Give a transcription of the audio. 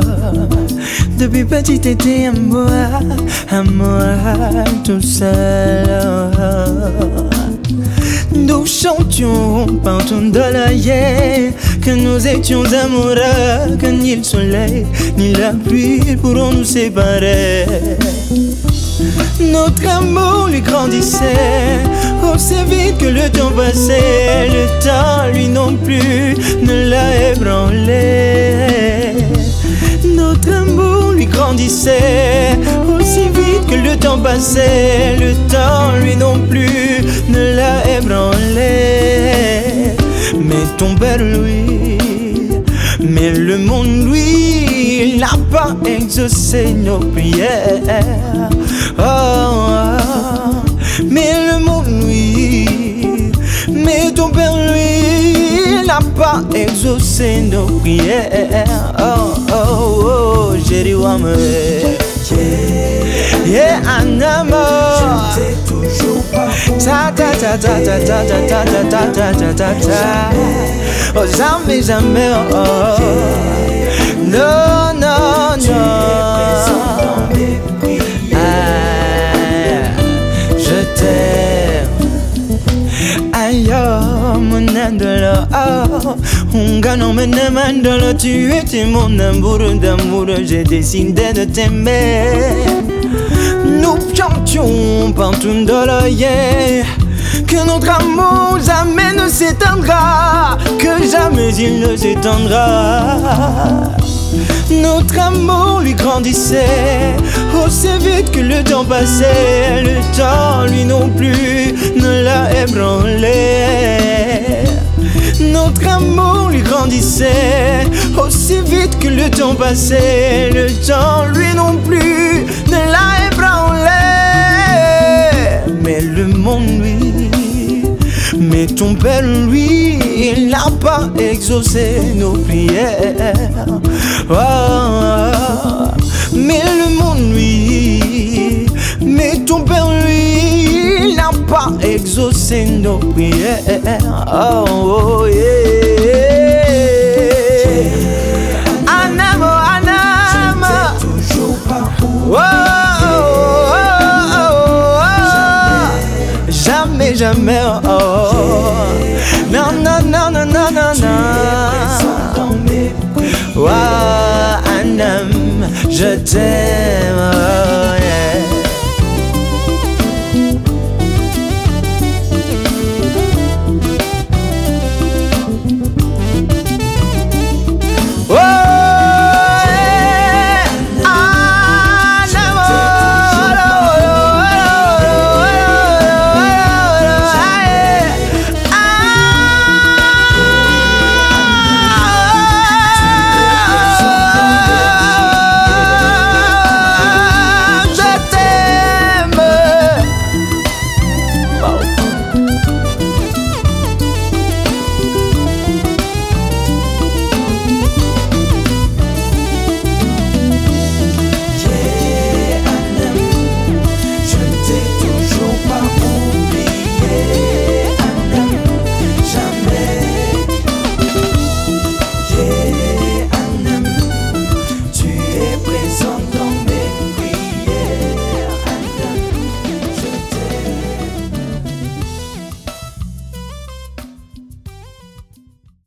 Depuis petit t'étais à moi, tout seul. Nous chantions partout dans l'œil que nous étions amoureux, que ni le soleil ni la pluie pourront nous séparer. Notre amour lui grandissait aussi vite que le temps passait. Le temps lui non plus ne l'a ébranlé. Notre amour lui grandissait aussi vite que le temps passait. Le temps lui non plus ne l'a ébranlé. Mais ton père lui, mais le monde lui, il n'a pas exaucé nos prières. Oh, mais le monde lui, mais ton père lui, il n'a pas exaucé nos prières. Oh, oh, oh, j'ai dit ouais, mais yeah, un amour. Je t'ai toujours pas Ta ta ta ta ta ta ta ta ta ta ta ta ta. Oh jamais, jamais, oh, oh. Non, non, non. Je t'aime. Aïe, oh, mon andolo, oh. Un gagnant me demande, tu étais mon amour d'amour, j'ai décidé de t'aimer. Nous chantions partout dans l'œil que notre amour jamais ne s'éteindra, que jamais il ne s'éteindra. Notre amour lui grandissait aussi vite que le temps passait. Le temps lui non plus ne l'a ébranlé. Notre amour lui grandissait aussi vite que le temps passait. Le temps lui non plus ne l'a ébranlé. Mais le monde lui, mais ton père lui, il n'a pas exaucé nos prières. Oh, mais le monde lui, mais ton père lui, il n'a pas exaucé nos prières. Oh, oh yeah. Anam, anam. Je t'ai toujours pas Oh, oh, oh, oh, oh. Jamais, jamais, oh, oh. Non, non, non, non, non, non, non. Ouais, Anam, je t'aime.